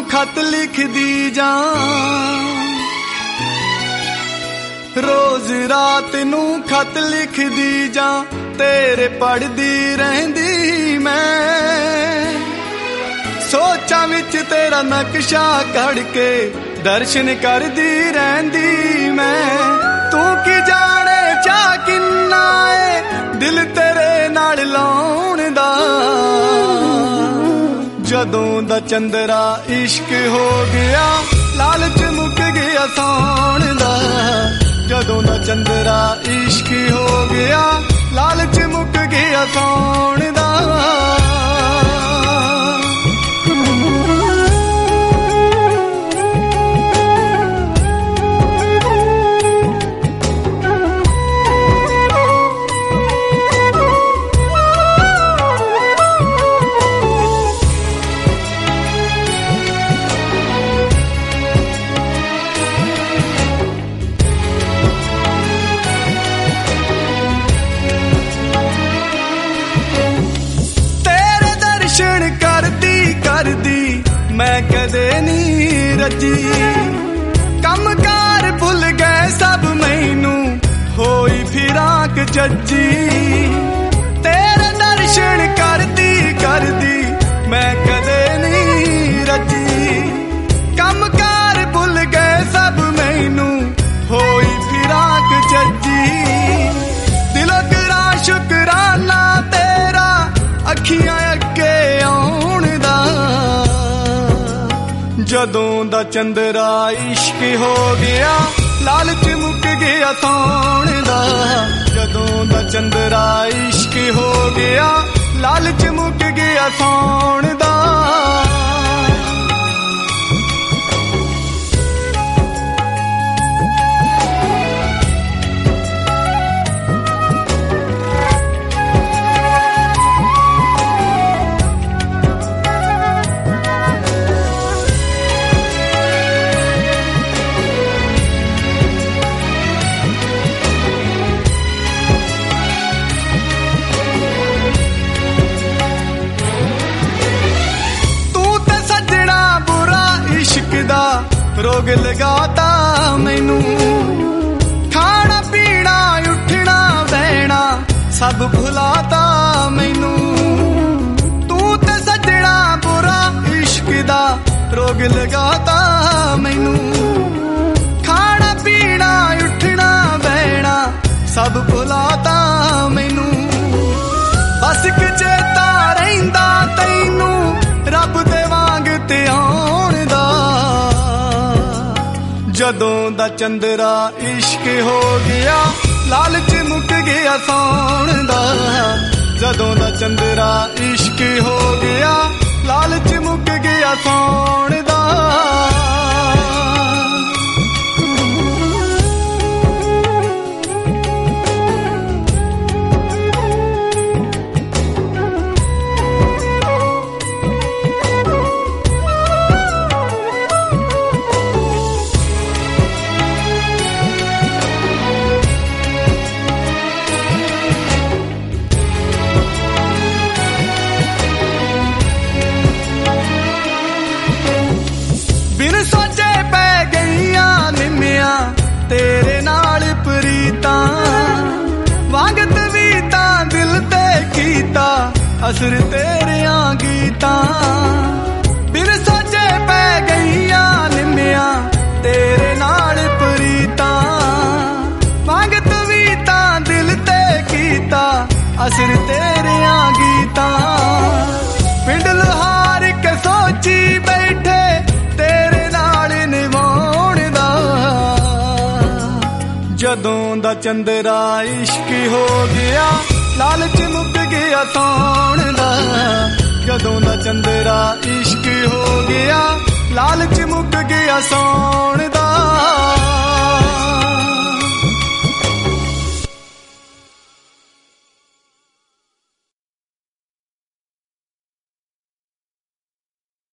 खत लिखदी जा, रोज रात नू खत लिखदी जा, तेरे पढ़दी रहंदी मैं। सोचां विच तेरा नक्शा कढ़ के दर्शन करदी रहंदी मैं। तू की जाने चा किन्ना ए दिल तेरे नाल लाउण दा, जदों दा चंदरा इश्क हो गया लालच मुक गया सौण दा। जदों दा चंदरा इश्क हो गया लालच मुक गया सौण दा। मैं कदे नी रजी, कम कार भुल गए सब मैनू होई फिराक चज्जी। तेरे दर्शन करदी करदी मैं कदे नी रजी, कम कार भुल गए सब मैनू होई फिराक चज्जी। दिलों तेरा शुकराना तेरा अखियां अगे आउण दा, जदों दा चंदरा इश्क हो गया लालच मुक गया सौण दा। जदों दा चंदरा इश्क हो गया लालच मुक गया सौण दा। रोग लगाता मैनू, खाना पीना उठना बहना सब भुलाता मैनू। तू ते सजना बुरा इश्क दा रोग लगाता मैनू, खाना पीना उठना बहना सब भुलाता मैनू। बस कि चेता रहिंदा तैनू रब दे वांग ते आउण दा, जदों दा चंदरा इश्क हो गया लालच मुक गया सौण दा। जदों दा चंदरा इश्क हो गया लालच मुक गया सौण दा। बिन सोचे पै गईयां निमिया तेरे नाल प्रीतां, वांगत भी तां दिल ते कीता असर तेरियां गीतां। बिन सोचे पै गईयां निमिया तेरे नाल प्रीतां, वांगत भी तां दिल ते कीता असर तेरियां गीतां। पिंड लुहार के सोची बैठे तेरे नाल निभाउण दा, जदों दा चंदरा इश्क हो गया लालच मुक गया सौण दा। जदों दा चंदरा इश्क हो गया लालच मुक गया सौण दा।